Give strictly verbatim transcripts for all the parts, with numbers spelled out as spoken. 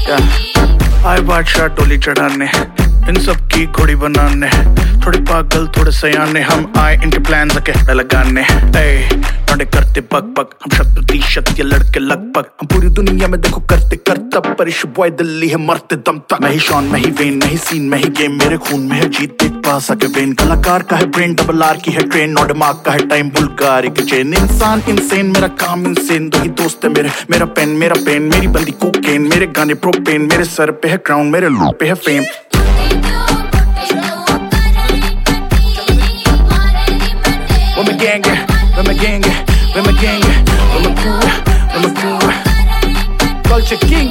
आए बादशाह टोली चढ़ाने, इन सब की घोड़ी बनाने, थोड़े पागल थोड़े सयाने, हम आए इनके प्लान के लगाने। लौंडे करते बक बक, हम शत प्रतिशत ये लड़के लगभग, हम पूरी दुनिया में देखो करते करतब, पर इस बॉय दिल्ली है मरते दम तक। मैं ही शॉन मैं ही वेन मैं ही सीन मैं ही गेम, मेरे खून में है जीत देख पास आके वेन। कलाकार का है ब्रेन, डबल आर की है ट्रेन, नौ दिमाग का है टाइम, बुल्गारी की चेन। इंसान इंसेन, मेरा काम इंसेन, दो ही दोस्त है मेरे, मेरा पेन मेरा पेन, मेरी बंदी कोकेन, मेरे गाने प्रोपेन, मेरे सर पे है क्राउन, मेरे लू पे है fame. With my gang, with my gang, with my gang, with my crew, with my crew. Culture King.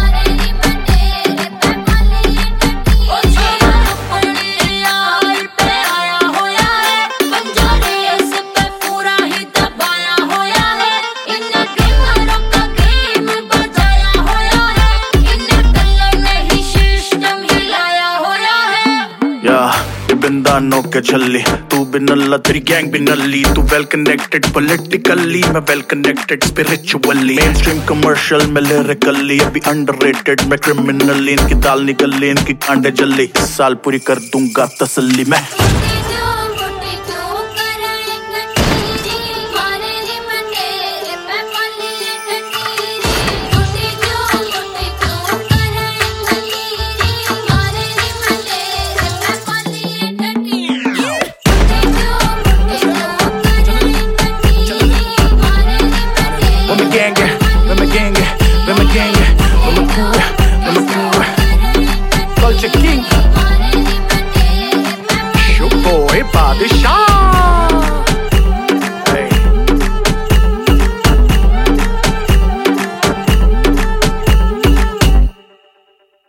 बिंदानों के छल्ली, तू भी नल्ला तेरी गैंग भी नल्ली, तू वेल कनेक्टेड पॉलिटिकली, मैं well connected spiritually, mainstream commercial में लिरिकली, अभी अंडररेटेड मैं क्रिमिनली, इनकी दाल निकली इनकी कांडे जल्ली, इस साल पूरी कर दूंगा तसल्ली मैं।